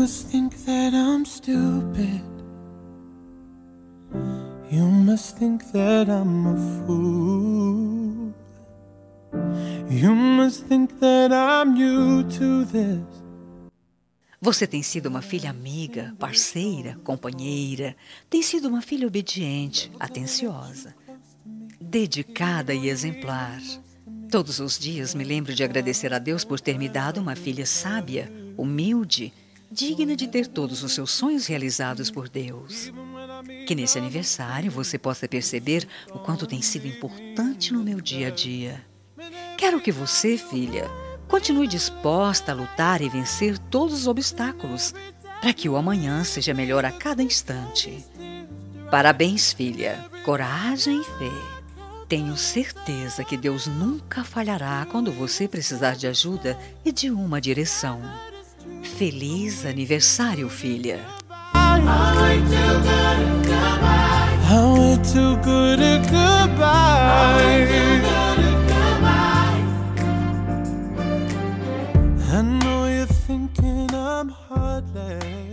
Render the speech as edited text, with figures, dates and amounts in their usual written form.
must think that I'm stupid. You must think that I'm a fool. You must think that I'm new to this. Você tem sido uma filha amiga, parceira, companheira. Tem sido uma filha obediente, atenciosa, dedicada e exemplar. Todos os dias me lembro de agradecer a Deus por ter me dado uma filha sábia, humilde, digna de ter todos os seus sonhos realizados por Deus. Que nesse aniversário você possa perceber o quanto tem sido importante no meu dia a dia. Quero que você, filha, continue disposta a lutar e vencer todos os obstáculos, para que o amanhã seja melhor a cada instante. Parabéns, filha. Coragem e fé. Tenho certeza que Deus nunca falhará quando você precisar de ajuda e de uma direção. Feliz aniversário, filha. I'm way too good at goodbye. I know you're thinking I'm heartless.